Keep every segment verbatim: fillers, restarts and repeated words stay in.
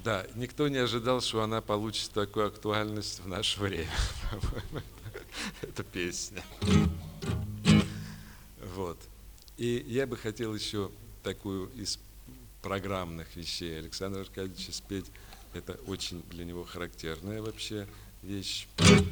Да, никто не ожидал, что она получит такую актуальность в наше время. Эта песня. Вот. И я бы хотел еще такую из программных вещей Александра Аркадьевича спеть. Это очень для него характерная вообще вещь.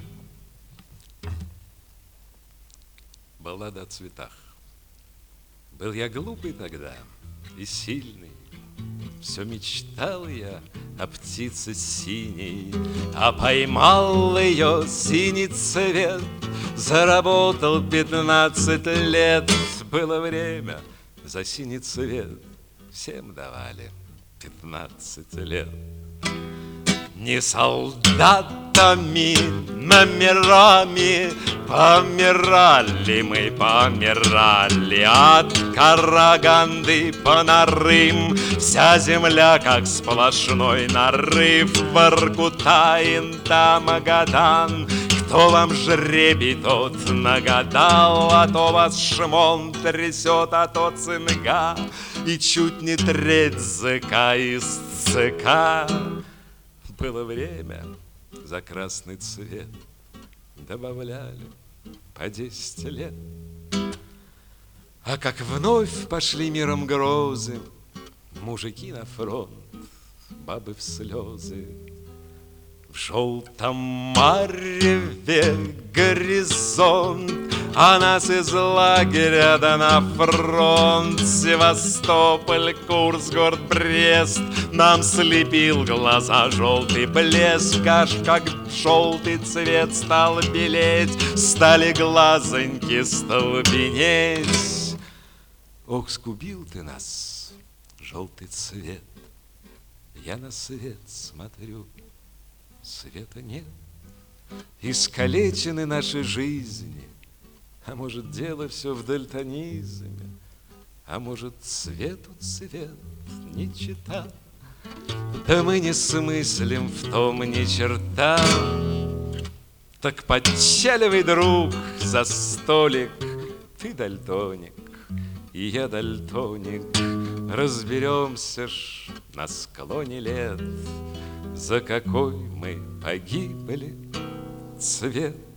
Баллада о цветах. Был я глупый тогда и сильный, все мечтал я о птице синей, а поймал ее синий цвет. Заработал пятнадцать лет. Было время, за синий цвет всем давали пятнадцать лет. Не солдатами, номерами помирали мы, помирали от Караганды по Нарым. Вся земля, как сплошной нарыв, Воркута, Инта, Магадан. Кто вам жребий, тот нагадал, а то вас шмон трясет, а то цинга, и чуть не треть зэка из ЦК. Было время, за красный цвет добавляли по десять лет. А как вновь пошли миром грозы, мужики на фронт, бабы в слезы. В желтом мареве горизонт, а нас из лагеря да на фронт. Севастополь, Курск, город Брест нам слепил глаза желтый блеск. Аж как желтый цвет стал белеть, стали глазоньки столбенеть. Ох, сгубил ты нас, желтый цвет. Я на свет смотрю, света нет. Искалечены наши жизни. А может, дело все в дальтонизме, а может, цвету цвет не чита. Да мы не смыслим в том ни черта. Так подчаливай, друг, за столик. Ты дальтоник, и я дальтоник. Разберемся ж на склоне лет, за какой мы погибли цвет.